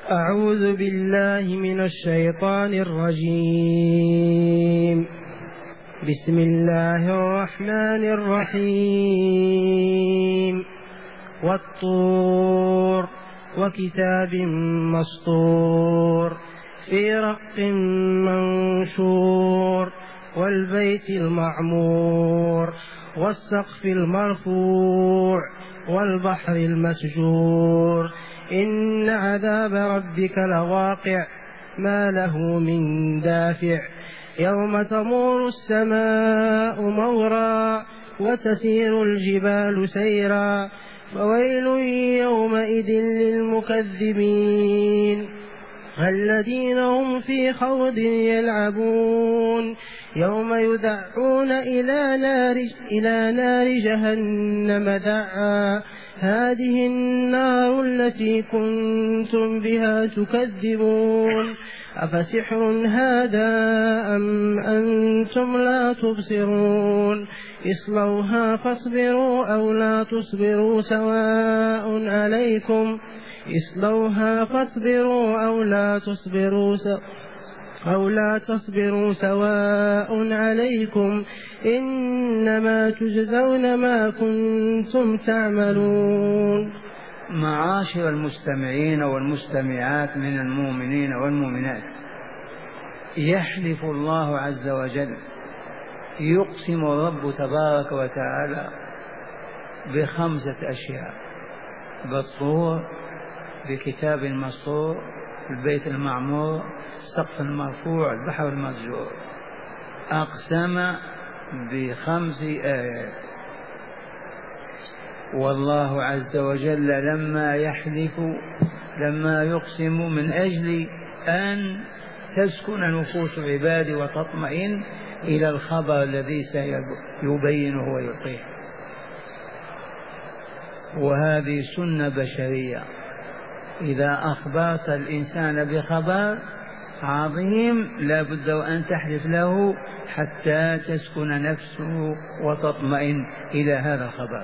أعوذ بالله من الشيطان الرجيم. بسم الله الرحمن الرحيم. والطور وكتاب مسطور في رق منشور والبيت المعمور والسقف المرفوع والبحر المسجور إن عذاب ربك لواقع ما له من دافع يوم تمور السماء مورا وتسير الجبال سيرا فويل يومئذ للمكذبين الذين هم في خوض يلعبون يوم يدعون إلى نار جهنم دعا هذه النار التي كنتم بها تكذبون أفسحر هذا أم أنتم لا تبصرون اصلوها فاصبروا أو لا تصبروا سواء عليكم اصلوها فاصبروا أو لا تصبروا سواء عليكم إنما تجزون ما كنتم تعملون. معاشر المستمعين والمستمعات من المؤمنين والمؤمنات، يحلف الله عز وجل، يقسم الرب تبارك وتعالى ب5 أشياء: بالطور، بكتاب مسطور، البيت المعمور، السقف المرفوع، البحر المسجور. أقسم ب5 آيات. والله عز وجل لما يقسم من أجل أن تسكن نفوس عبادي وتطمئن إلى الخبر الذي سيبينه ويعطيه. وهذه سنة بشرية، إذا أخبرت الإنسان بخبر عظيم لا بد أن تحلف له حتى تسكن نفسه وتطمئن إلى هذا الخبر.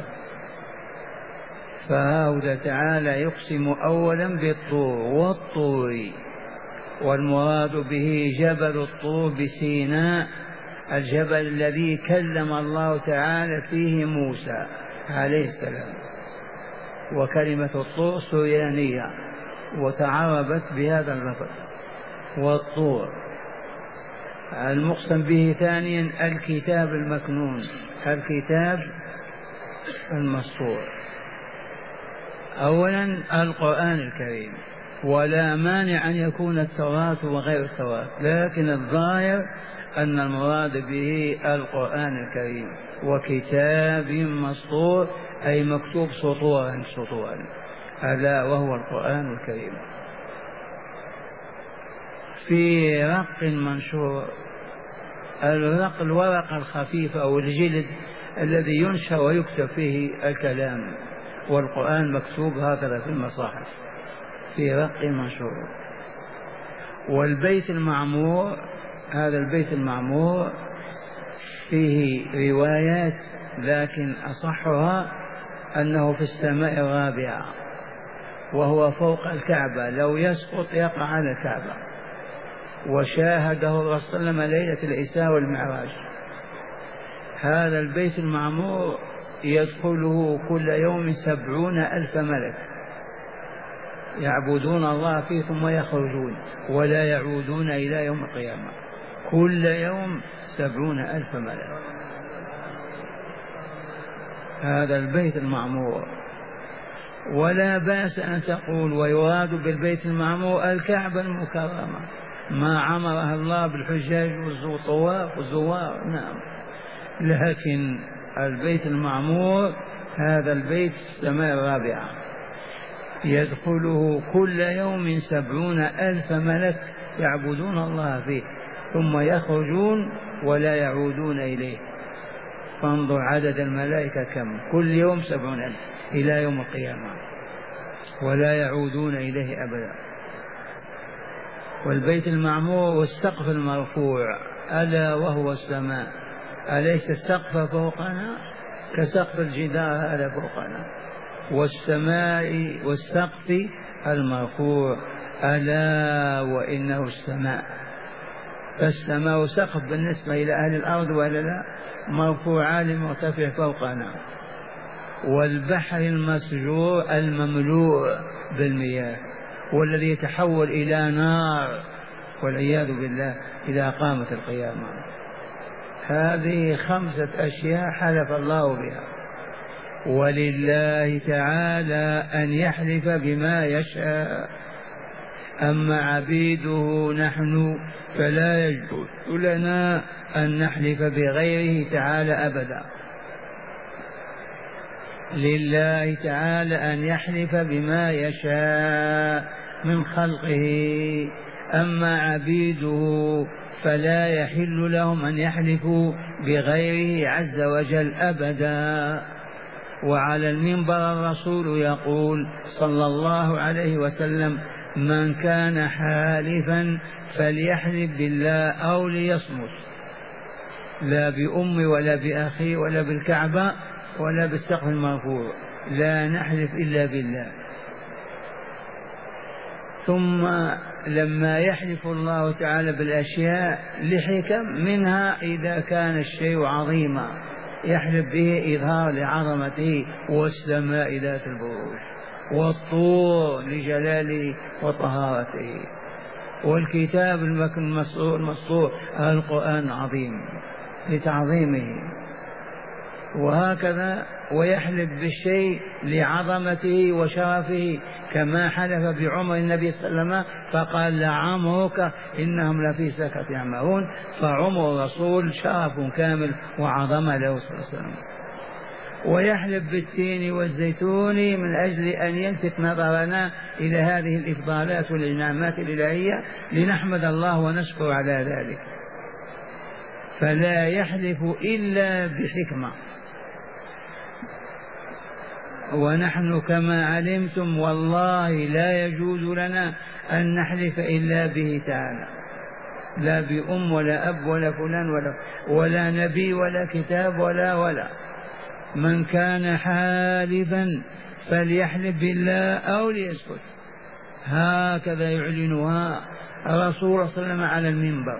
فهذا تعالى يقسم أولا بالطور والطور، والمراد به جبل الطور بسيناء، الجبل الذي كلم الله تعالى فيه موسى عليه السلام. وكلمة الطور سريانية وتعربت بهذا اللفظ. والطور المقسم به ثانيا الكتاب المكنون، الكتاب المسطور. أولا القرآن الكريم، ولا مانع أن يكون التوراة وغير التوراة، لكن الظاهر أن المراد به القرآن الكريم. وكتاب مسطور أي مكتوب سطورا ألا وهو القرآن الكريم. في رق منشور، الرق الورق الخفيف أو الجلد الذي ينشر ويكتب فيه الكلام، والقرآن مكتوب هكذا في المصاحف في رق منشور. والبيت المعمور، هذا البيت المعمور فيه روايات لكن أصحها أنه في السماء الرابعة، وهو فوق الكعبة، لو يسقط يقع على الكعبة. وشاهده الرسول صلى الله عليه وسلم ليلة الإسراء والمعراج. هذا البيت المعمور يدخله كل يوم 70,000 ملك يعبدون الله فيه ثم يخرجون ولا يعودون إلى يوم القيامة. كل يوم 70,000 ملك. هذا البيت المعمور. ولا بأس أن تقول ويراد بالبيت المعمور الكعبة المكرمة، ما عمرها الله بالحجاج والطواف والزوار، نعم. لكن البيت المعمور هذا البيت في السماء الرابعة يدخله كل يوم 70,000 ملك يعبدون الله فيه ثم يخرجون ولا يعودون إليه. فانظر عدد الملائكة كم، كل يوم 70,000 إلى يوم القيامة ولا يعودون إليه أبدا. والبيت المعمور والسقف المرفوع ألا وهو السماء، أليس السقف فوقنا كسقف الجدار هذا فوقنا، والسماء والسقف المرفوع ألا وإنه السماء، فالسماء سقف بالنسبة إلى أهل الأرض ولا لا، مرفوع عالي مرتفع فوقنا، والبحر المسجور المملوء بالمياه، والذي يتحول إلى نار والعياذ بالله إذا قامت القيامة. هذه 5 أشياء حلف الله بها، ولله تعالى أن يحلف بما يشاء، أما عبيده نحن فلا يجوز لنا أن نحلف بغيره تعالى أبدا. لله تعالى أن يحلف بما يشاء من خلقه، أما عبيده فلا يحل لهم أن يحلفوا بغيره عز وجل أبدا. وعلى المنبر الرسول يقول صلى الله عليه وسلم: من كان حالفا فليحلف بالله أو ليصمت، لا بأمي ولا بأخي ولا بالكعبة ولا بالسقف المرفوع، لا نحلف إلا بالله. ثم لما يحلف الله تعالى بالأشياء لحكم، منها إذا كان الشيء عظيما يحلف به إظهار لعظمته، والسماء ذات البروج، والطور لجلاله وطهارته، والكتاب المسطور القرآن العظيم لتعظيمه، وهكذا. ويحلف بالشيء لعظمته وشرفه، كما حلف بعمر النبي صلى الله عليه وسلم فقال: لعمرك إنهم لفي سكرة يعمهون، فعمر الرسول شرف كامل وعظمة له صلى الله عليه وسلم. ويحلف بالتين والزيتون من أجل أن يلفت نظرنا إلى هذه الإفضالات والإنعامات الإلهية لنحمد الله ونشكر على ذلك، فلا يحلف إلا بحكمة. ونحن كما علمتم والله لا يجوز لنا أن نحلف إلا به تعالى، لا بأم ولا أب ولا فلان ولا نبي ولا كتاب ولا. من كان حالفا فليحلف بالله أو ليسكت، هكذا يعلنها الرسول صلى الله عليه وسلم على المنبر.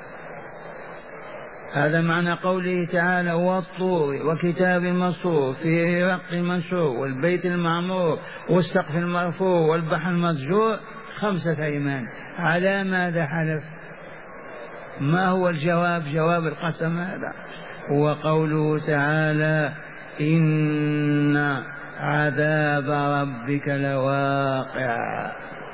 هذا معنى قوله تعالى: والطور وكتاب مسطور في رق منشور والبيت المعمور والسقف المرفوع والبحر المسجور. 5 أيمان. على ماذا حلف؟ ما هو الجواب؟ جواب القسم هذا هو قوله تعالى: إن عذاب ربك لواقع.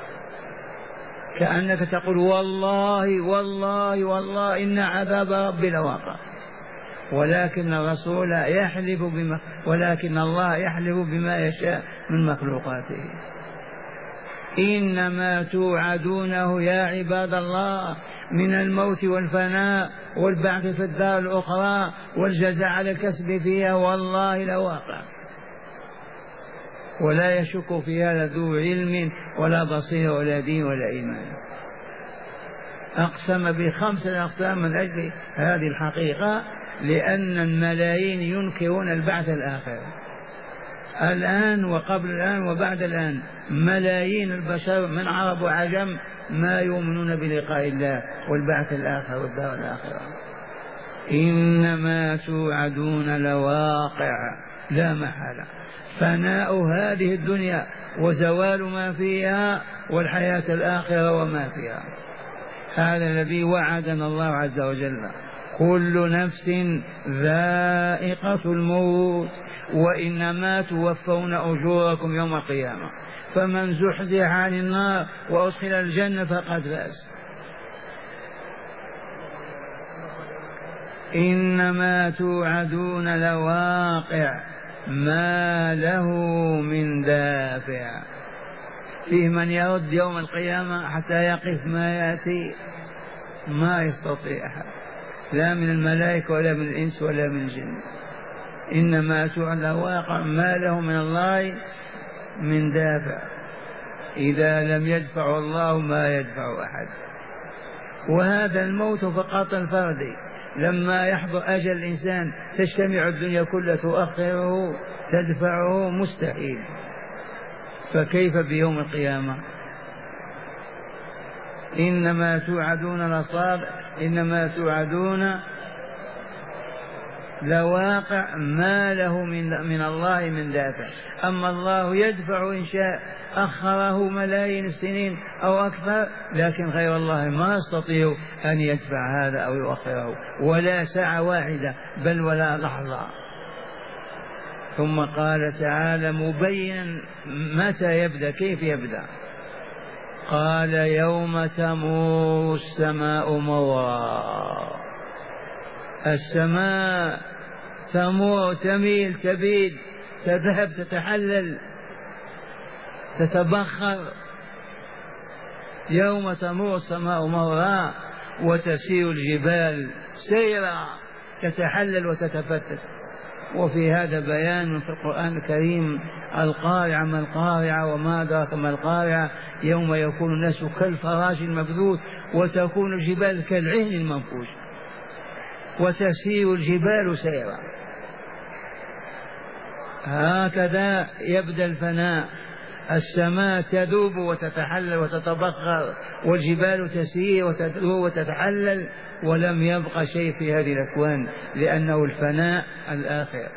كأنك تقول: والله والله والله إن عذاب ربي لواقع. ولكن الرسول يحلف ولكن الله يحلف بما يشاء من مخلوقاته. إنما توعدونه يا عباد الله من الموت والفناء والبعث في الدار الأخرى والجزاء على الكسب فيها والله لواقع، ولا يشك في هذا ذو علم ولا بصير ولا دين ولا إيمان. أقسم ب5 أقسام من أجل هذه الحقيقة، لأن الملايين ينكرون البعث الآخر الآن وقبل الآن وبعد الآن. ملايين البشر من عرب وعجم ما يؤمنون بلقاء الله والبعث الآخر والدار الآخرة. إنما توعدون لواقع لا محالة، فناء هذه الدنيا وزوال ما فيها والحياة الآخرة وما فيها. هذا الذي وعدنا الله عز وجل: كل نفس ذائقة الموت وإنما توفون أجوركم يوم القيامة، فمن زحزح عن النار وأدخل الجنة فقد فاز. إنما توعدون لواقع ما له من دافع. فيه من يرد يوم القيامة حتى يقف ما يأتي، ما يستطيع أحد، لا من الملائكة ولا من الإنس ولا من الجن. إنما توعد لواقع ما له من الله من دافع، إذا لم يدفع الله ما يدفع أحد. وهذا الموت فقط الفردي، لما يحضر أجل الإنسان تجتمع الدنيا كلها تؤخره تدفعه، مستحيل. فكيف بيوم القيامة؟ إنما توعدون لصادق، إنما توعدون لواقع، ما له من الله من دافع. أما الله يدفع إن شاء أخره ملايين السنين أو أكثر، لكن غير الله ما يستطيع أن يدفع هذا أو يؤخره ولا ساعة واحدة بل ولا لحظة. ثم قال تعالى مبينا متى يبدأ، كيف يبدأ؟ قال يوم تمور السماء مورا. السماء تمور، تميل، تبيد، تذهب، تتحلل، تتبخر. يوم تمور السماء مورا وتسير الجبال سيرا، تتحلل وتتفتت. وفي هذا بيان في القرآن الكريم. القارعة ما القارعة وما أدراك ما القارعة، يوم يكون الناس كالفراش المبثوث وتكون الجبال كالعهن المنفوش وتسير الجبال سيرا. هكذا يبدأ الفناء. السماء تذوب وتتحلل وتتبخر، والجبال تسير وتذوب وتتحلل، ولم يبق شيء في هذه الأكوان، لأنه الفناء الآخر.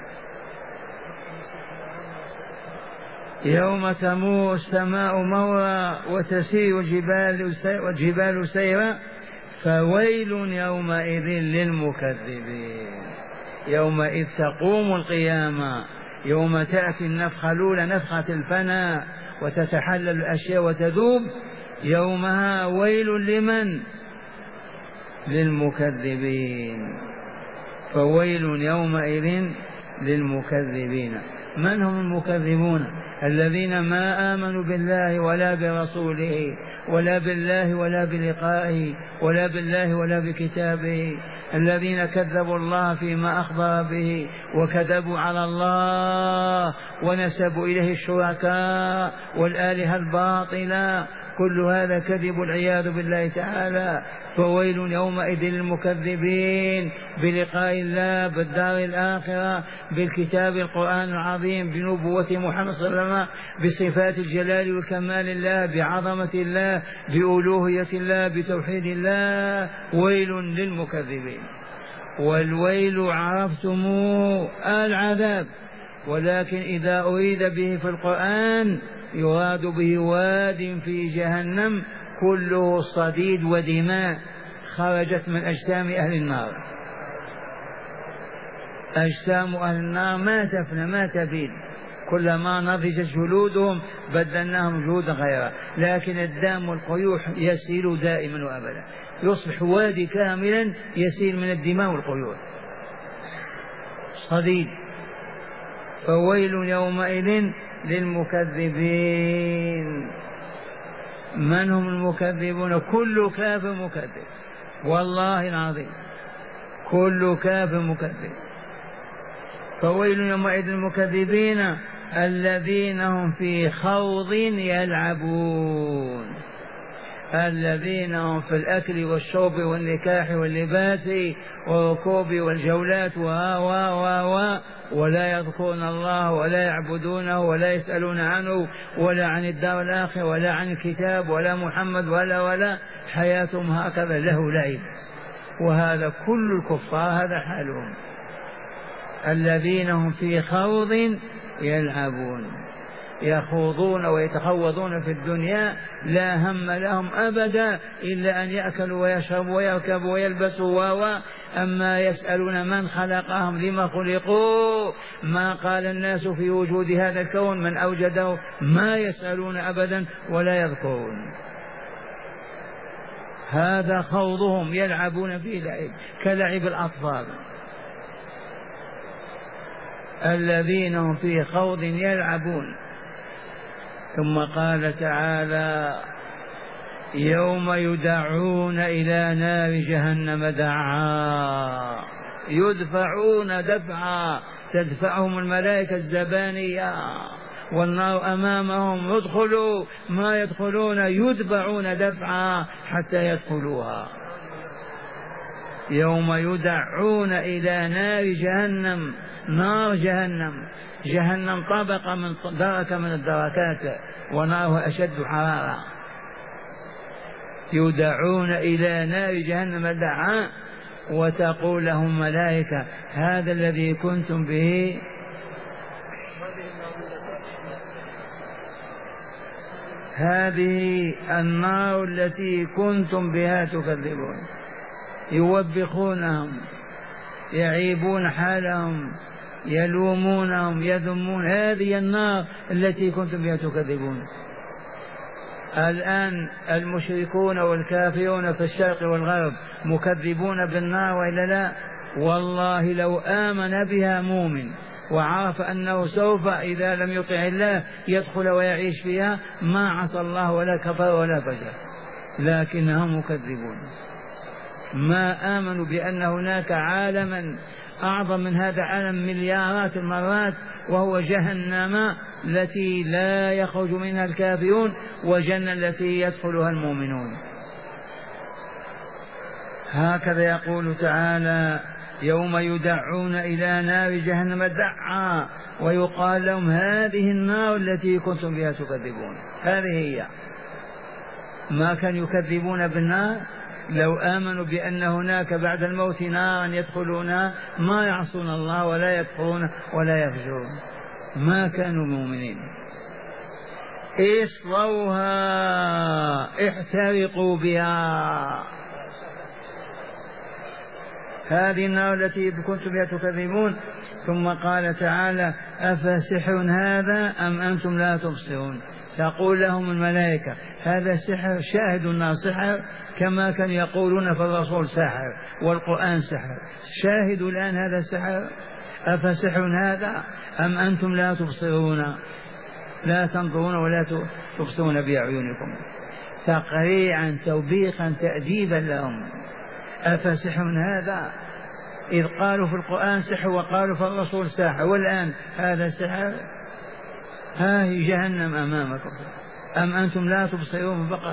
يوم تمور السماء مورا وتسير الجبال سيرا فويل يومئذ للمكذبين. يومئذ تقوم القيامة، يوم تأتي النفخة الأولى نفخة الفناء وتتحلل الأشياء وتذوب، يومها ويل لمن؟ للمكذبين. فويل يومئذ للمكذبين. من هم المكذبون؟ الذين ما آمنوا بالله ولا برسوله ولا بالله ولا بلقائه ولا بالله ولا بكتابه، الذين كذبوا الله فيما أخبر به وكذبوا على الله ونسبوا إليه الشركاء والآلهة الباطلة، كل هذا كذب والعياذ بالله تعالى. فويل يومئذ للمكذبين بلقاء الله، بالدار الآخرة، بالكتاب القرآن العظيم، بنبوة محمد صلى الله عليه وسلم، بصفات الجلال والكمال الله، بعظمة الله، بألوهية الله، بتوحيد الله. ويل للمكذبين. والويل عرفتموه العذاب، ولكن إذا أريد به في القرآن يراد به واد في جهنم كله صديد ودماء خرجت من أجسام أهل النار. أجسام أهل النار ما تفنى ما تبيد، كلما نضجت جلودهم بدلناهم جلودا غيرها، لكن الدم والقيوح يسيل دائما وأبدا، يصبح وادي كاملا يسيل من الدماء والقيوح صديد. فويل يومئذ للمكذبين. من هم المكذبون؟ كل كافر مكذب، والله العظيم كل كافر مكذب. فويل يومئذ للمكذبين الذين هم في خوض يلعبون، الذين هم في الأكل والشرب والنكاح واللباس والركوب والجولات ولا يذكرون الله ولا يعبدونه ولا يسألون عنه ولا عن الدار الآخرة ولا عن الكتاب ولا محمد ولا حياتهم هكذا له لعب. وهذا كل الكفار هذا حالهم، الذين هم في خوض يلعبون، يخوضون ويتخوضون في الدنيا، لا هم لهم أبدا إلا أن يأكلوا ويشربوا ويركبوا ويلبسوا أما يسألون من خلقهم لما خلقوا، ما قال الناس في وجود هذا الكون من أوجده، ما يسألون أبدا ولا يذكرون. هذا خوضهم يلعبون فيه لعب كلعب الأطفال. الذين هم في خوض يلعبون. ثم قال تعالى يوم يدعون إلى نار جهنم دعا، يدفعون دفعا تدفعهم الملائكة الزبانية والنار أمامهم، يدخلوا ما يدخلون، يدفعون دفعا حتى يدخلوها. يوم يدعون إلى نار جهنم، نار جهنم، جهنم طبقة دركة من الدركات ونارها أشد حرارة. يدعون إلى نار جهنم دعاء، وتقول لهم ملائكة هذا الذي كنتم به هذه النار التي كنتم بها تكذبون. يوبخونهم، يعيبون حالهم، يلومونهم، يذمون، هذه النار التي كنتم بها تكذبون. الآن المشركون والكافرون في الشرق والغرب مكذبون بالنار وإلا لا؟ والله لو آمن بها مؤمن وعرف أنه سوف إذا لم يطع الله يدخل ويعيش فيها ما عصى الله ولا كفر ولا فجر، لكنهم مكذبون. ما آمنوا بأن هناك عالما أعظم من هذا العالم مليارات المرات، وهو جهنم التي لا يخرج منها الكافرون، وجنة التي يدخلها المؤمنون. هكذا يقول تعالى يوم يدعون إلى نار جهنم دعا ويقال لهم هذه النار التي كنتم بها تكذبون. هذه هي. ما كانوا يكذبون بالنار؟ لو آمنوا بأن هناك بعد الموت نارا يدخلونها ما يعصون الله ولا يكفرون ولا يفجرون، ما كانوا مؤمنين. اصلوها احترقوا بها، هذه النار التي كنتم بها تكذبون. ثم قال تعالى أفسحر هذا أم أنتم لا تبصرون؟ تقول لهم الملائكة هذا سحر، شاهدوا النار سحر كما كانوا يقولون في الرسول سحر والقرآن سحر، شاهدوا الآن هذا سحر. أفسحر هذا أم أنتم لا تبصرون، لا تنظرون ولا تبصرون بأعينكم، تقريعا توبيخا تأديبا لهم. أفسحر هذا، إذ قالوا في القرآن سحر وقالوا في الرسول سحر، والآن هذا سحر. ها هي جهنم أمامكم أم أنتم لا تبصرون فقط.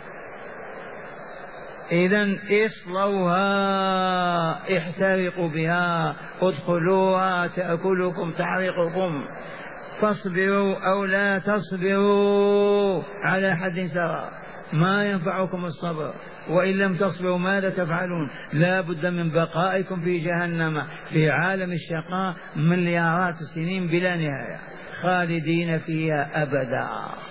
إذن اصلوها احترقوا بها، ادخلوها تأكلكم تحرقكم، فاصبروا أو لا تصبروا على حد سواء، ما ينفعكم الصبر، وإن لم تصبروا ماذا تفعلون؟ لا بد من بقائكم في جهنم في عالم الشقاء مليارات السنين بلا نهاية، خالدين فيها أبدا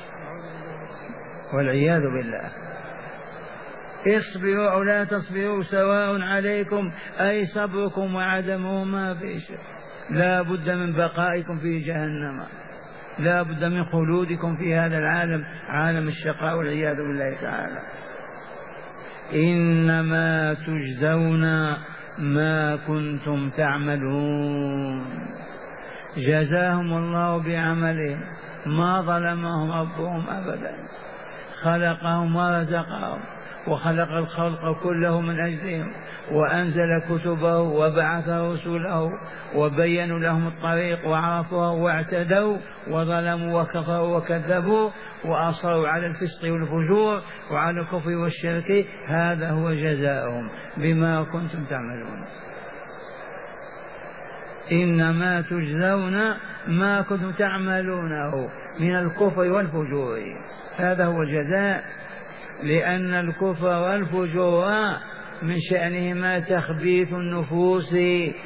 والعياذ بالله. اصبروا أو لا تصبروا سواء عليكم، أي صبركم وعدمه ما في شيء. لا بد من بقائكم في جهنم، لا بد من خلودكم في هذا العالم، عالم الشقاء والعياذ بالله تعالى. إنما تجزون ما كنتم تعملون، جزاهم الله بعملهم، ما ظلمهم ربهم أبدا، خلقهم ورزقهم وخلق الخلق كله من أجلهم، وأنزل كتبه وبعث رسله وبين لهم الطريق وعرفوها واعتدوا وظلموا وكفروا وكذبوا وأصروا على الفسق والفجور وعلى الكفر والشرك، هذا هو جزاؤهم بما كنتم تعملون. إنما تجزون ما كنتم تعملونه من الكفر والفجور، هذا هو الجزاء، لأن الكفر والفجور من شأنهما تخبيث النفوس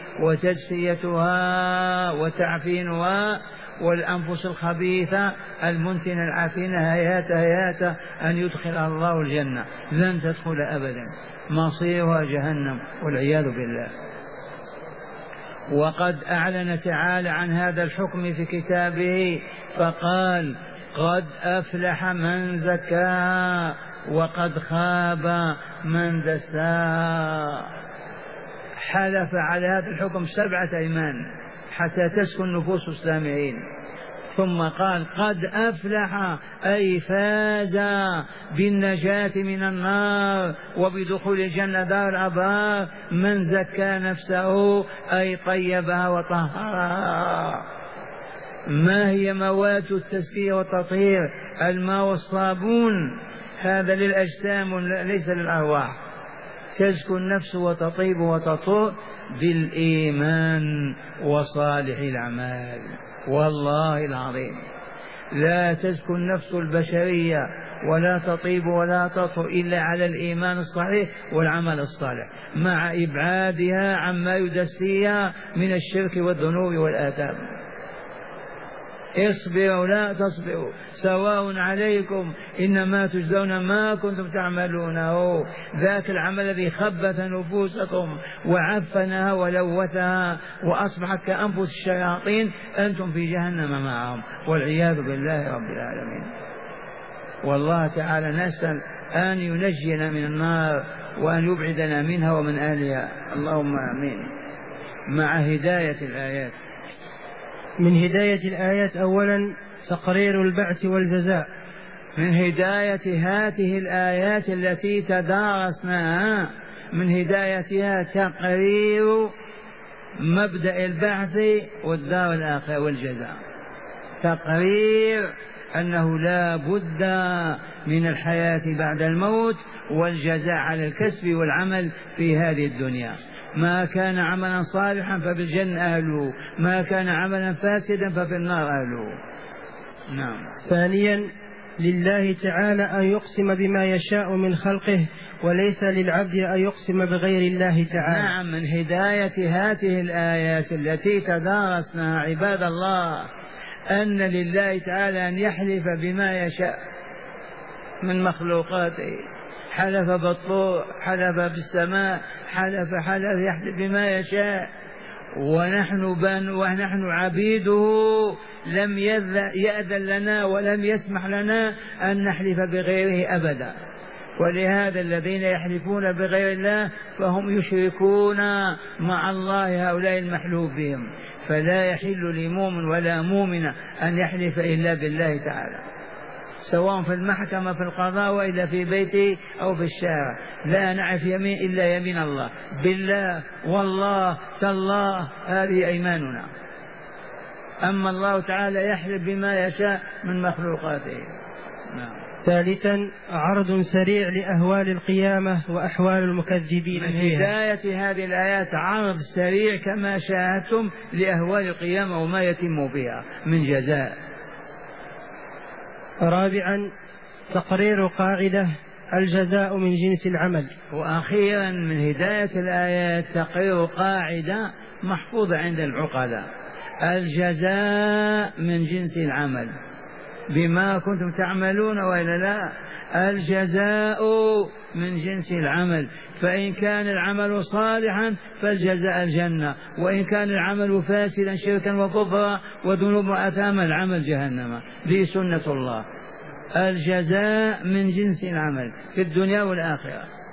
وتجسيتها وتعفينها، والأنفس الخبيثة المنتنة العافنة هيات أن يدخلها الله الجنة، لن تدخل أبدا، مصيرها جهنم والعياذ بالله. وقد أعلن تعالى عن هذا الحكم في كتابه فقال قد أفلح من زكاها وقد خاب من دساها. حلف على هذا الحكم 7 أيمان حتى تسكن نفوس السامعين، ثم قال قد أفلح أي فاز بالنجاة من النار وبدخول الجنة دار الأبرار من زكى نفسه أي طيبها وطهرها. ما هي مواد التزكية والتطهير؟ الماء والصابون، هذا للأجسام ليس للأرواح. تزكو النفس وتطيب وتطهر بالإيمان وصالح الأعمال. والله العظيم لا تزكو النفس البشرية ولا تطيب ولا تطهر إلا على الإيمان الصحيح والعمل الصالح مع إبعادها عما يدسيها من الشرك والذنوب والآثام. اصبروا لا تصبروا سواء عليكم إنما تجزون ما كنتم تعملونه. ذاك العمل الذي خبث نفوسكم وعفنها ولوثها وأصبحت كأنفس الشياطين أنتم في جهنم معهم والعياذ بالله رب العالمين. والله تعالى نسأل أن ينجينا من النار وأن يبعدنا منها ومن أهلها، اللهم آمين. مع هداية الآيات. من هداية الآيات أولا تقرير البعث والجزاء. من هداية هذه الآيات التي تدارسناها من هدايتها تقرير مبدأ البعث والدار الآخرة والجزاء. تقرير أنه لا بد من الحياة بعد الموت والجزاء على الكسب والعمل في هذه الدنيا. ما كان عملا صالحا فبالجنة أهله، ما كان عملا فاسدا ففي النار أهله. نعم. ثانيا لله تعالى أن يقسم بما يشاء من خلقه وليس للعبد أن يقسم بغير الله تعالى. نعم. من هداية هذه الآيات التي تدارسناها عباد الله أن لله تعالى أن يحلف بما يشاء من مخلوقاته. حلف بالطور، حلف بالسماء، حلف يحلف بما يشاء. ونحن عبيده لم يأذن لنا ولم يسمح لنا أن نحلف بغيره أبدا. ولهذا الذين يحلفون بغير الله فهم يشركون مع الله هؤلاء المحلوف بهم. فلا يحل لمؤمن ولا مؤمنة أن يحلف إلا بالله تعالى، سواء في المحكمة في القضاء وإلا في بيته أو في الشارع. لا نعرف يمين إلا يمين الله، بالله والله تالله، هذه أيماننا. أما الله تعالى يحلف بما يشاء من مخلوقاته. نعم. ثالثا عرض سريع لأهوال القيامة وأحوال المكذبين من فيها. هداية هذه الآيات عرض سريع كما شاهدتم لأهوال القيامة وما يتم بها من جزاء. رابعا تقرير قاعدة الجزاء من جنس العمل. وأخيرا من هداية الآيات تقرير قاعدة محفوظة عند العقلاء: الجزاء من جنس العمل، بما كنتم تعملون وإلا لا. الجزاء من جنس العمل، فإن كان العمل صالحا فالجزاء الجنة، وإن كان العمل فاسدا شركا وكفرا وذنوب وآثاما العمل جهنم. ذي سنة الله. الجزاء من جنس العمل في الدنيا والآخرة.